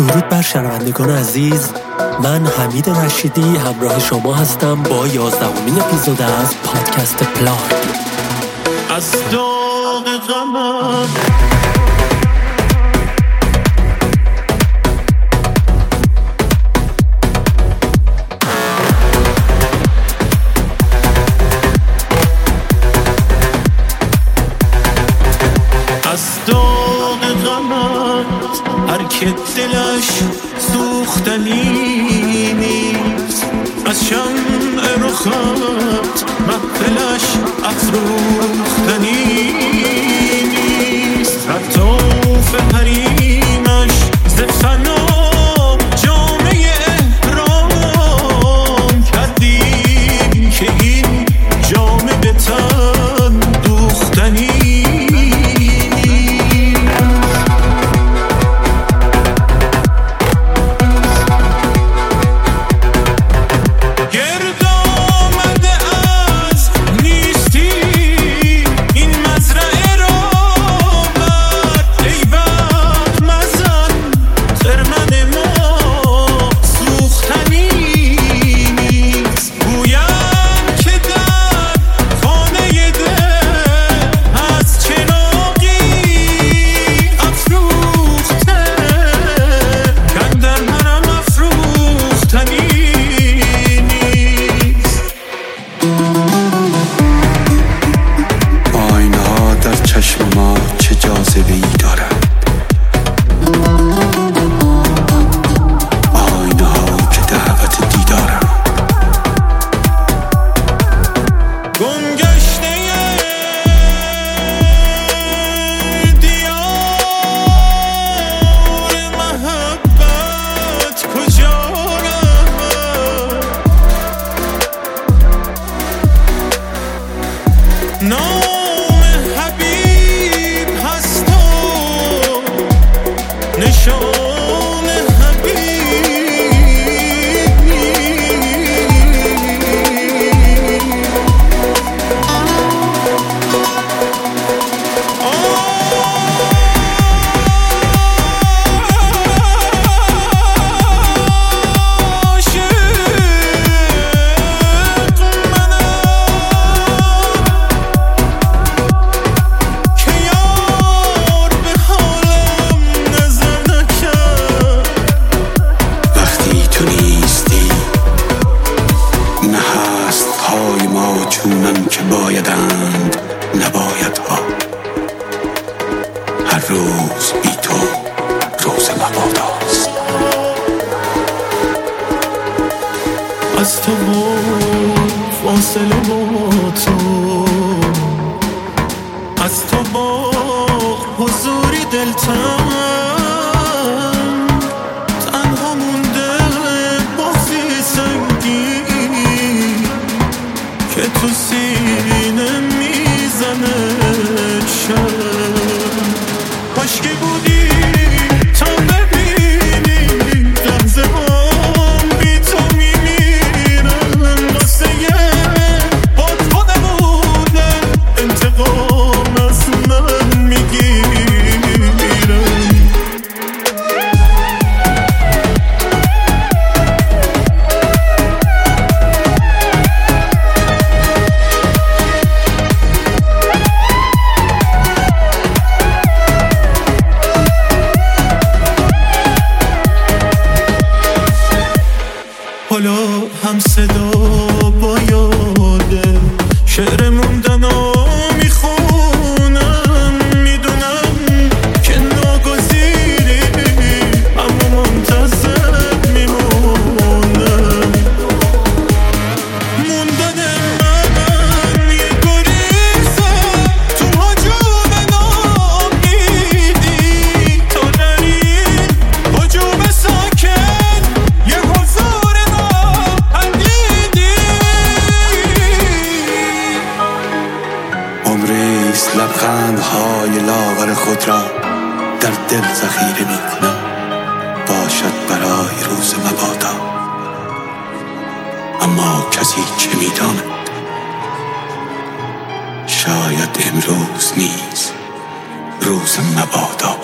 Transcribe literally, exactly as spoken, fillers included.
درود بر شنوندگان عزیز، من حمید رشیدی همراه شما هستم با یازدهمین اپیزود از پادکست پلاگ. از داغ غمم هر که دلش سوختنی نیست، از شمع رخت محفلش افروختنی نیست. رطوف حریمش ز فنا جامه احرام کردیم که این جامه به تن دوختنی. از تو و فاصله با تو، از تو با حضوری دلتنگ تنها مونده بازی سنگین که تو سینه میزنه شب. کاشکی بودی تا ببینی لحظه هم بی تو میمیرم، واسه باد خودمونه انتقام از من میگیرم. حالا هم صدا با یاده شعر موندن و میخونم، میدونم که ناگزیری اما منتظر میمونم. موندن من یه گریزه تو هجوم نامیدی، تو نرین هجوم ساکن یه حضور عمریست لبخندهای لاغر خود را در دل ذخیره می کنم، باشد برای روز مبادا. اما کسی چه می داند، شاید امروز نیز روز مبادا.